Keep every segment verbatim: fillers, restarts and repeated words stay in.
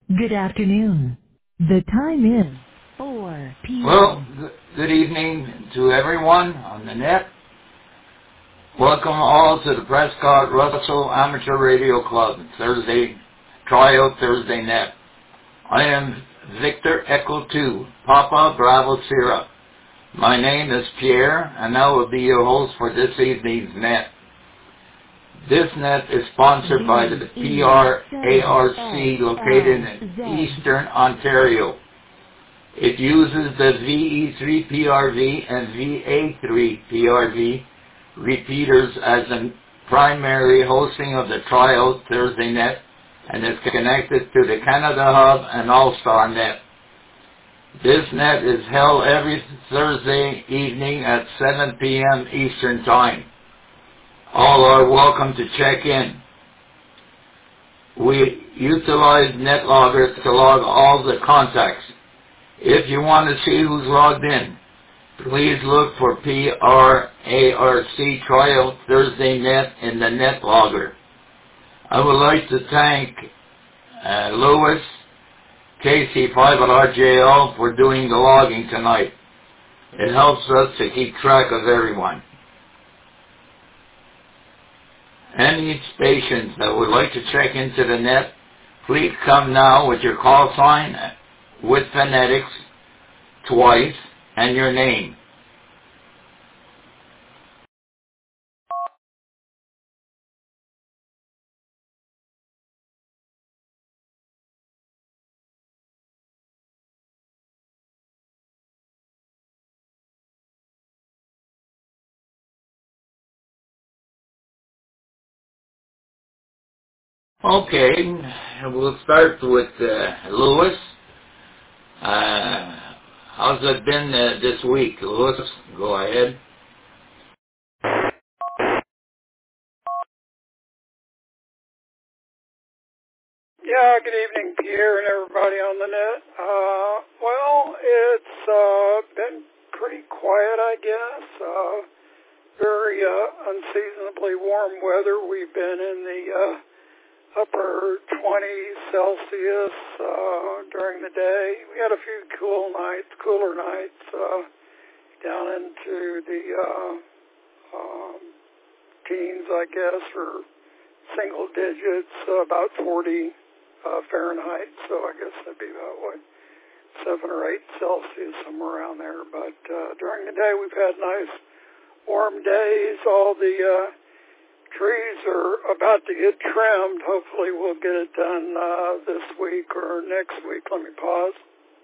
Good afternoon. The time is four p m Well, th- good evening to everyone on the net. Welcome all to the Prescott Russell Amateur Radio Club Thursday Tryout Thursday Net. I am Victor Echo two, Papa Bravo Sierra. My name is Pierre, and I will be your host for this evening's net. This net is sponsored by the P R A R C located in Eastern Ontario. It uses the V E three P R V and V A three P R V repeaters as the primary hosting of the Tryout Thursday Net and is connected to the Canada Hub and All-Star Net. This net is held every Thursday evening at seven p m Eastern Time. All are welcome to check in. We utilize NetLogger to log all the contacts. If you want to see who's logged in, please look for P R A R C Tryout Thursday Net in the NetLogger. I would like to thank uh, Lewis, K C five at R J L for doing the logging tonight. It helps us to keep track of everyone. Any stations that would like to check into the net, please come now with your call sign with phonetics twice and your name. Okay, we'll start with uh, Lewis. Uh, how's it been uh, this week? Lewis, go ahead. Yeah, good evening, Pierre and everybody on the net. Uh, well, it's uh, been pretty quiet, I guess. Uh, very uh, unseasonably warm weather. We've been in the uh, upper twenties Celsius uh, during the day. We had a few cool nights, cooler nights, uh, down into the uh, um, teens, I guess, or single digits, uh, about forty. Uh, Fahrenheit, so I guess that'd be about, what, seven or eight Celsius, somewhere around there. But uh, during the day, we've had nice warm days. All the uh, trees are about to get trimmed. Hopefully we'll get it done uh, this week or next week. Let me pause.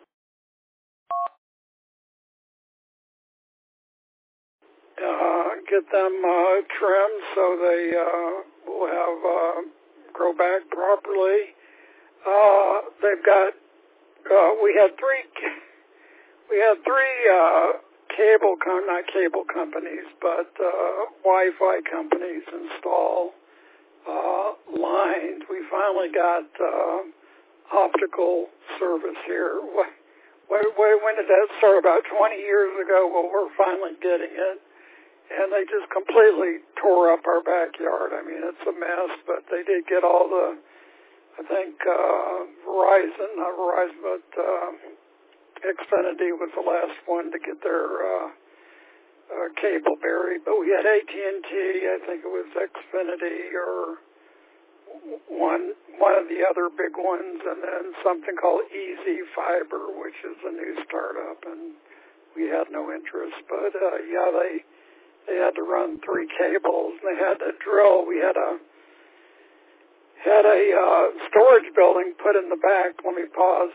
Uh, get them uh, trimmed so they uh, will have uh, grow back properly. Uh, they've got, uh, we had three, we had three, uh, cable, com- not cable companies, but, uh, Wi-Fi companies install, uh, lines. We finally got, uh, optical service here. Wait, wait, when did that start? About twenty years ago. Well, we're finally getting it. And they just completely tore up our backyard. I mean, it's a mess, but they did get all the, I think uh, Verizon, not Verizon, but uh, Xfinity was the last one to get their uh, uh, cable buried. But we had A T and T, I think it was Xfinity or one one of the other big ones, and then something called Easy Fiber, which is a new startup, and we had no interest. But uh, yeah, they they had to run three cables, and they had to drill. We had a Had a uh, storage building put in the back. Let me pause.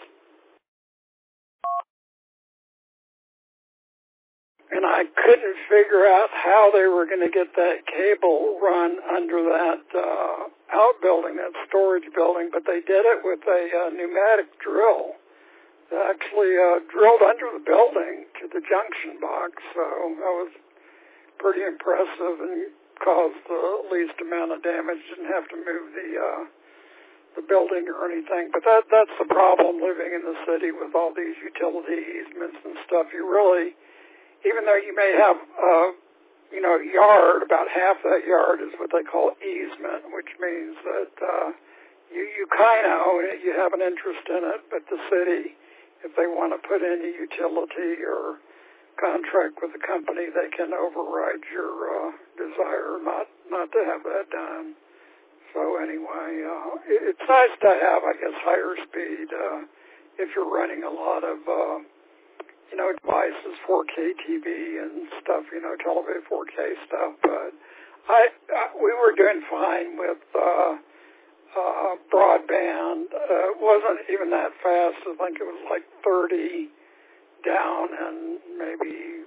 And I couldn't figure out how they were going to get that cable run under that uh, outbuilding, that storage building, but they did it with a uh, pneumatic drill. They actually uh, drilled under the building to the junction box, so that was pretty impressive and caused the least amount of damage. Didn't have to move the uh, the building or anything. But that that's the problem living in the city with all these utility easements and stuff. You really, even though you may have, uh, you know, a yard, about half that yard is what they call easement, which means that uh, you, you kind of own it. You have an interest in it, but the city, if they want to put in a utility or contract with the company, they can override your uh, desire not, not to have that done. So anyway, uh, it, it's nice to have, I guess, higher speed uh, if you're running a lot of, uh, you know, devices, four K T V and stuff, you know, television four K stuff. But I, I we were doing fine with uh, uh, broadband. Uh, it wasn't even that fast. I think it was like thirty down and maybe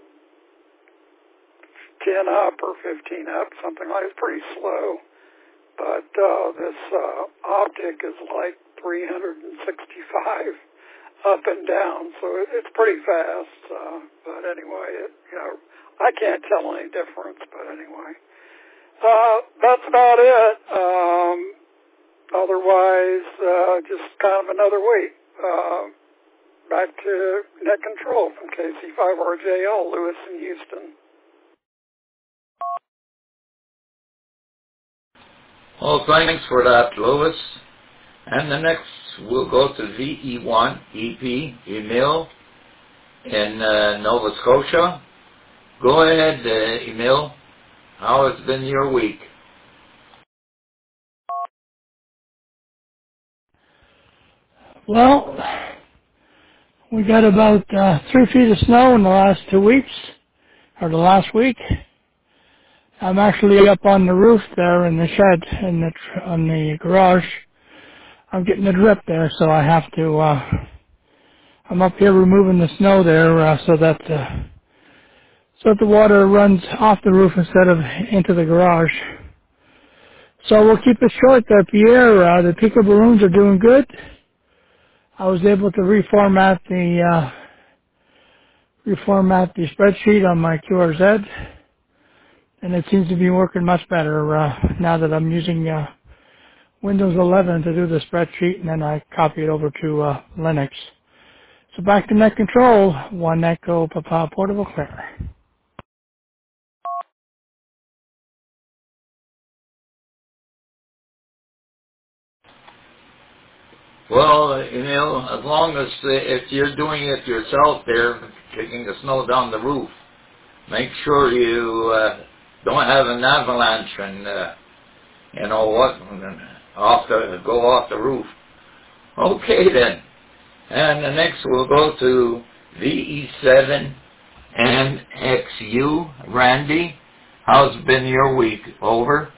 ten up or fifteen up, something like that. It's pretty slow. But uh, this uh, optic is like three hundred sixty-five up and down, so it, it's pretty fast. Uh, but anyway, it, you know, I can't tell any difference. But anyway, uh, that's about it. Um, otherwise, uh, just kind of another week. Uh, back to net control from K C five R J L, Lewis in Houston. Well, thanks for that, Louis. And the next, we'll go to V E one E P, Emil, in uh, Nova Scotia. Go ahead, uh, Emil. How has been your week? Well, we got about uh, three feet of snow in the last two weeks, or the last week. I'm actually up on the roof there in the shed, in the tr- on the garage. I'm getting a drip there, so I have to. Uh, I'm up here removing the snow there, uh, so that uh, so that the water runs off the roof instead of into the garage. So we'll keep it short there, Pierre. Uh, the Pico balloons are doing good. I was able to reformat the uh, reformat the spreadsheet on my Q R Z, and it seems to be working much better uh, now that I'm using uh, Windows eleven to do the spreadsheet, and then I copy it over to uh, Linux. So back to net control, one Echo Papa Portable Clear. Well, uh, Emil, as long as uh, if you're doing it yourself there, taking the snow down the roof, make sure you uh, don't have an avalanche and, uh, you know what, off the, go off the roof. Okay then. And the next we'll go to V E seven N X U. Randy, how's been your week? Over?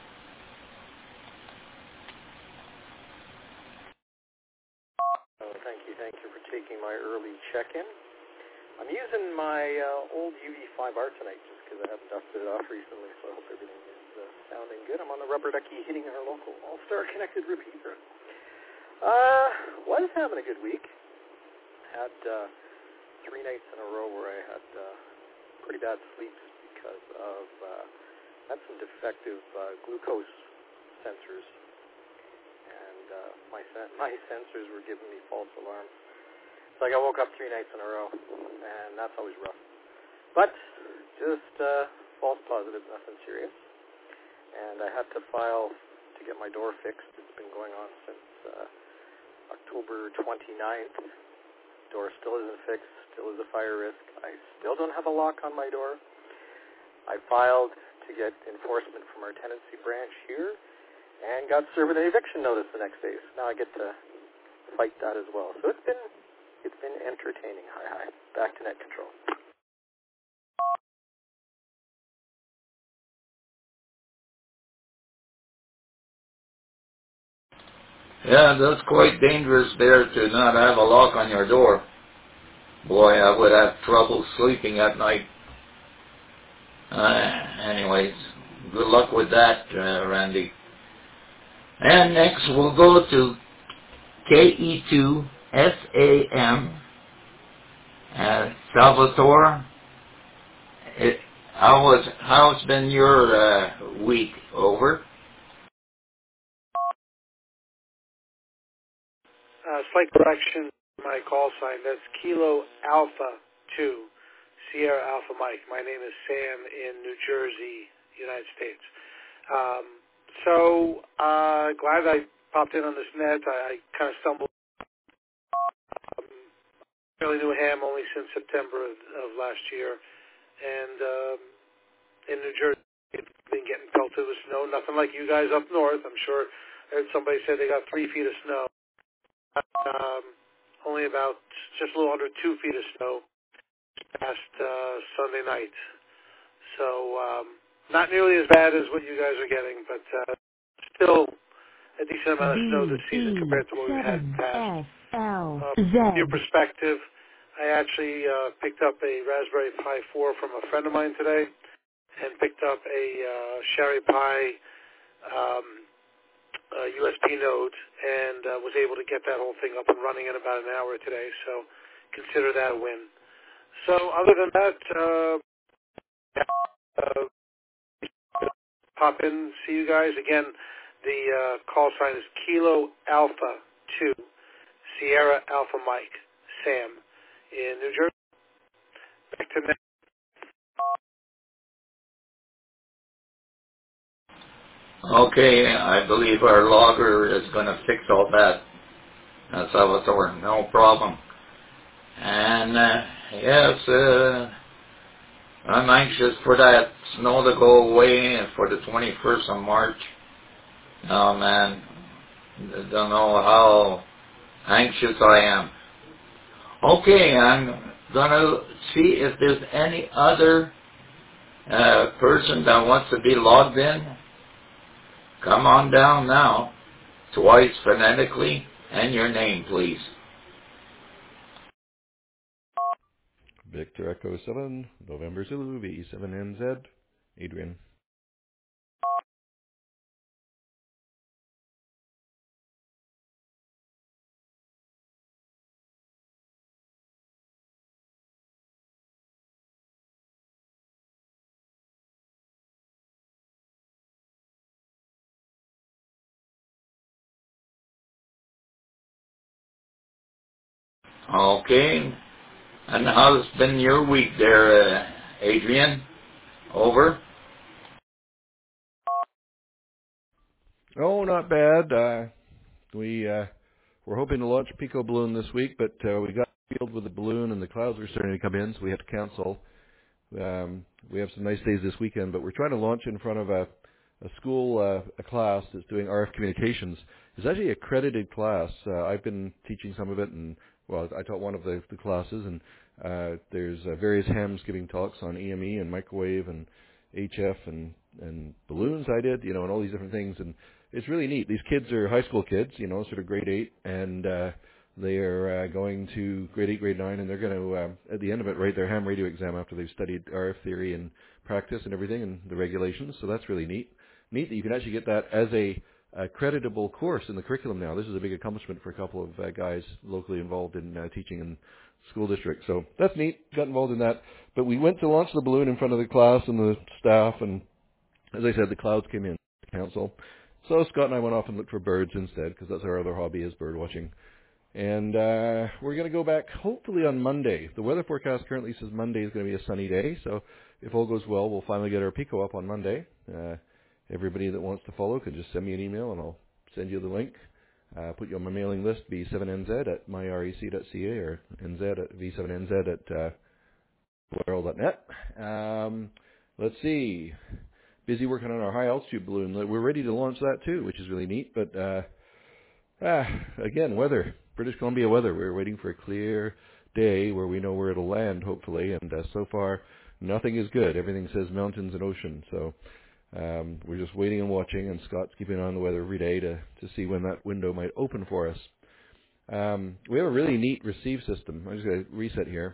Oh, thank you. Thank you for taking my early check-in. I'm using my uh, old U E five R tonight just because I haven't dusted it off recently, so I hope everything is uh, sounding good. I'm on the rubber ducky hitting our local All-Star connected repeater. Uh, was having a good week. Had uh, three nights in a row where I had uh, pretty bad sleeps because of uh, had some defective uh, glucose sensors, and uh, my sen- my sensors were giving me false alarms. So like I woke up three nights in a row, and that's always rough. But just uh, false positive, nothing serious. And I had to file to get my door fixed. It's been going on since uh, October twenty-ninth. Door still isn't fixed, still is a fire risk. I still don't have a lock on my door. I filed to get enforcement from our tenancy branch here and got served with an eviction notice the next day. So now I get to fight that as well. So it's been it's been entertaining. Hi, hi. Back to net control. Yeah, that's quite dangerous there to not have a lock on your door. Boy, I would have trouble sleeping at night. Uh, anyways, good luck with that, uh, Randy. And next we'll go to K E two S A M, uh, Salvatore. It, how was how's been your uh, week? Over. Uh, slight correction, my call sign, that's Kilo Alpha two, Sierra Alpha Mike. My name is Sam in New Jersey, United States. Um, so, uh, glad I popped in on this net. I, I kind of stumbled. Um, really knew ham only since September of, of last year, and um, in New Jersey, it's been getting pelted with snow. Nothing like you guys up north. I'm sure I heard somebody say they got three feet of snow. Um, only about just a little under two feet of snow past uh, Sunday night. So um, not nearly as bad as what you guys are getting, but uh, still a decent amount of snow this V season E compared to what we've had in seven the past. S L Uh, Z. from your perspective, I actually uh, picked up a Raspberry Pi four from a friend of mine today and picked up a uh, Sherry Pi um, uh, U S B node and uh, was able to get that whole thing up and running in about an hour today. So consider that a win. So other than that, uh, uh, pop in, see you guys. Again, the uh, call sign is Kilo Alpha two, Sierra Alpha Mike, Sam, in New Jersey. Back to next. Okay, I believe our logger is going to fix all that. That's how it's over. No problem. And uh, yes, uh, I'm anxious for that snow to go away and for the twenty-first of March. Oh man, I don't know how anxious I am. Okay, I'm going to see if there's any other uh, person that wants to be logged in. Come on down now, twice phonetically, and your name, please. Victor Echo seven, November Zulu, V E seven N Z, Adrian. Okay, and how's been your week there, uh, Adrian? Over? Oh, not bad. Uh, we, uh, we're hoping to launch a Pico balloon this week, but uh, we got filled with the balloon and the clouds are starting to come in, so we have to cancel. Um, we have some nice days this weekend, but we're trying to launch in front of a, a school, uh, a class that's doing R F communications. It's actually an accredited class. Uh, I've been teaching some of it, and well, I taught one of the, the classes, and uh, there's uh, various hams giving talks on E M E and microwave and H F and and balloons. I did, you know, and all these different things, and it's really neat. These kids are high school kids, you know, sort of grade eight, and uh, they are uh, going to grade eight, grade nine, and they're going to, um, at the end of it, write their ham radio exam after they've studied R F theory and practice and everything and the regulations. So that's really neat. Neat that you can actually get that as a, a creditable course in the curriculum now. This is a big accomplishment for a couple of uh, guys locally involved in uh, teaching in school districts. So that's neat. Got involved in that. But we went to launch the balloon in front of the class and the staff, and as I said, the clouds came in to council. So Scott and I went off and looked for birds instead, because that's our other hobby, is bird watching. And uh, we're going to go back hopefully on Monday. The weather forecast currently says Monday is going to be a sunny day, so if all goes well, we'll finally get our Pico up on Monday. Uh, everybody that wants to follow can just send me an email and I'll send you the link. Uh, put you on my mailing list, V seven N Z at my rec dot c a or N Z at V seven N Z at uh, world dot net. Um, let's see. Busy working on our high altitude balloon. We're ready to launch that too, which is really neat, but uh, ah, again, weather. British Columbia weather. We're waiting for a clear day where we know where it'll land, hopefully, and uh, so far, nothing is good. Everything says mountains and ocean, so um, we're just waiting and watching, and Scott's keeping an eye on the weather every day to, to see when that window might open for us. Um, we have a really neat receive system. I'm just going to reset here.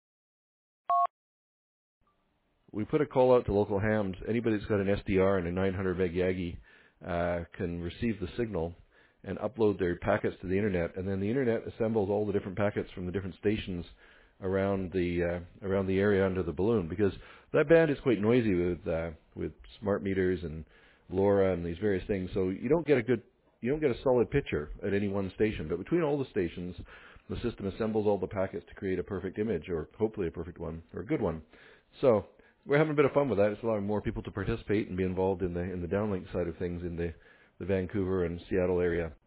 We put a call out to local hams. Anybody that's got an S D R and a nine hundred meg Yagi uh, can receive the signal and upload their packets to the internet, and then the internet assembles all the different packets from the different stations around the uh, around the area under the balloon, because that band is quite noisy with uh, with smart meters and LoRa and these various things. So you don't get a good you don't get a solid picture at any one station, but between all the stations, the system assembles all the packets to create a perfect image, or hopefully a perfect one, or a good one. So we're having a bit of fun with that. It's allowing more people to participate and be involved in the in the downlink side of things in the the Vancouver and Seattle area.